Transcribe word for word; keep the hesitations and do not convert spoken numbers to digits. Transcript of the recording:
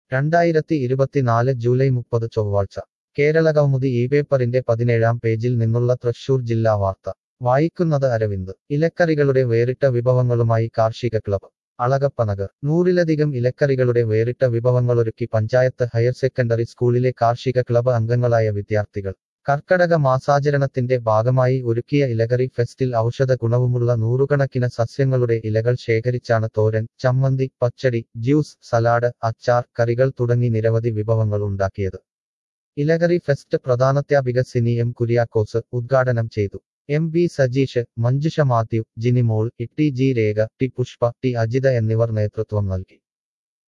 രണ്ടായിരത്തി ഇരുപത്തിനാല് ജൂലൈ മുപ്പത് ചൊവ്വാഴ്ച കേരളകൗമുദി ഈ പേപ്പറിന്റെ പതിനേഴാം പേജിൽ നിന്നുള്ള തൃശൂർ ജില്ലാ വാർത്ത വായിക്കുന്നത് അരവിന്ദ് ഇലക്കറികളുടെ വേറിട്ട വിഭവങ്ങളുമായി കാർഷിക ക്ലബ് അളഗപ്പനഗർ നൂറിലധികം ഇലക്കറികളുടെ വേറിട്ട വിഭവങ്ങളൊരുക്കി പഞ്ചായത്ത് ഹയർ സെക്കൻഡറി സ്കൂളിലെ കാർഷിക ക്ലബ് അംഗങ്ങളായ വിദ്യാർത്ഥികൾ കർക്കടക മാസാചരണത്തിന്റെ ഭാഗമായി ഒരുക്കിയ ഇലകറി ഫെസ്റ്റിൽ ഔഷധ ഗുണവുമുള്ള നൂറുകണക്കിന് സസ്യങ്ങളുടെ ഇലകൾ ശേഖരിച്ചാണ് തോരൻ ചമ്മന്തി പച്ചടി ജ്യൂസ് സലാഡ് അച്ചാർ കറികൾ തുടങ്ങി നിരവധി വിഭവങ്ങൾ ഉണ്ടാക്കിയത് ഇലകറി ഫെസ്റ്റ് പ്രധാനാധ്യാപിക സിനി എം കുര്യാക്കോസ് ഉദ്ഘാടനം ചെയ്തു M B Sajeesh Manjusha Mathew Jinimol T G Rekha T Pushpa T Ajitha എന്നിവർ നേതൃത്വം നൽകി